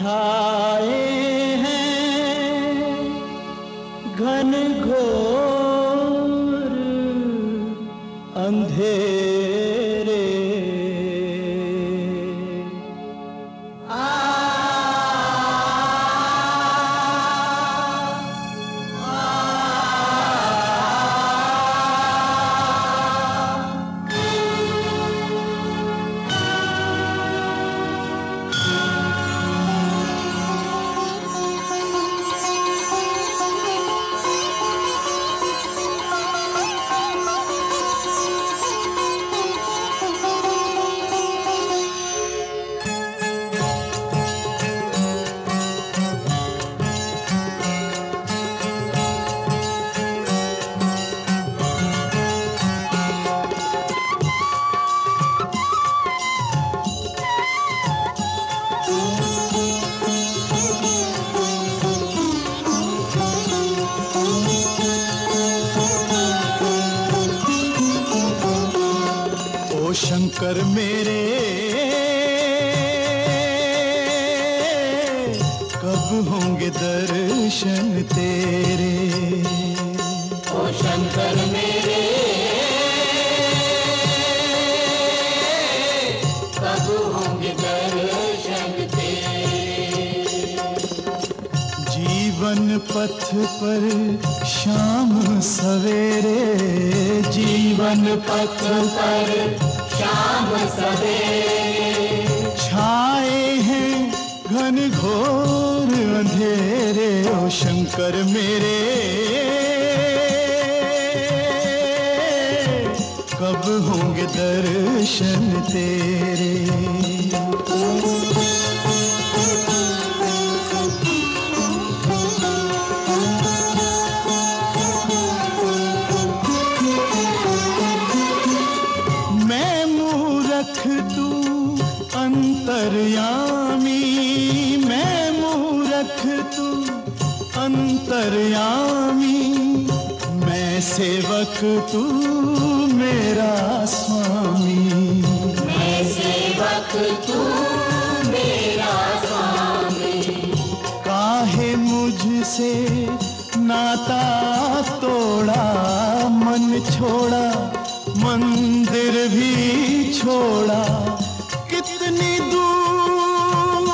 छाए हैं घन घोर अंधेरे। शंकर मेरे कब होंगे दर्शन तेरे। ओ शंकर मेरे कब होंगे दर्शन तेरे। जीवन पथ पर शाम सवेरे, जीवन पथ पर शाम सवेरे छाए हैं घन घोर अंधेरे। ओ शंकर मेरे कब होंगे दर्शन तेरे। तू अंतर्यामी, मैं मूरख तू अंतर्यामी, मैं सेवक तू मेरा स्वामी। मैं सेवक तू मेरा स्वामी। काहे मुझसे नाता तोड़ा, मन छोड़ा मंदिर भी छोड़ा। कितनी दूर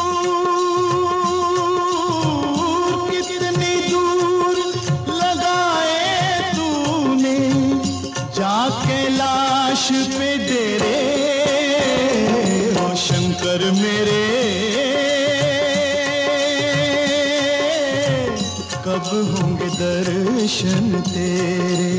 लगाए तूने जाके लाश पे डेरे। ओ शंकर मेरे कब होंगे दर्शन तेरे।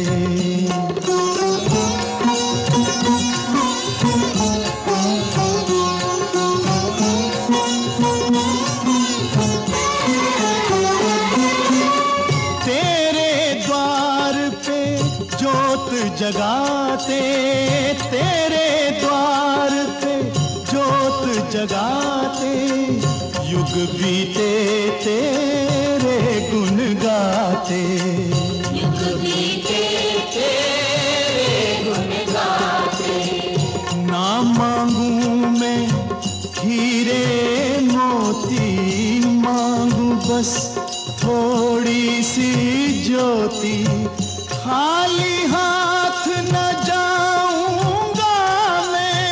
जगाते तेरे द्वार पे जोत जगाते, युग बीते तेरे गुण गाते। युग बीते तेरे गुण गाते। ना मांगू मैं हीरे मोती, मांगू बस थोड़ी सी ज्योति। खाली हाथ न जाऊंगा मैं,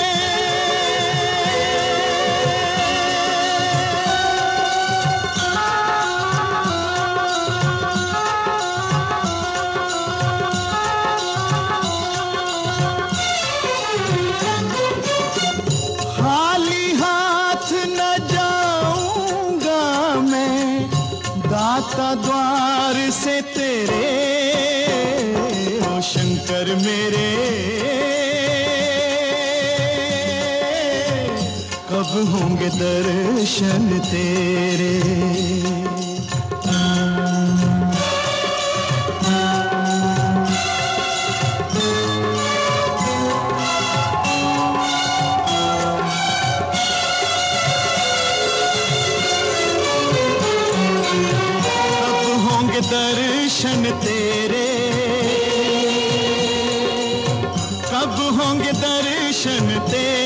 खाली हाथ न जाऊंगा मैं दाता द्वार से तेरे। शंकर मेरे कब होंगे दर्शन तेरे। कब होंगे दर्शन तेरे, कब होंगे दर्शन तेरे।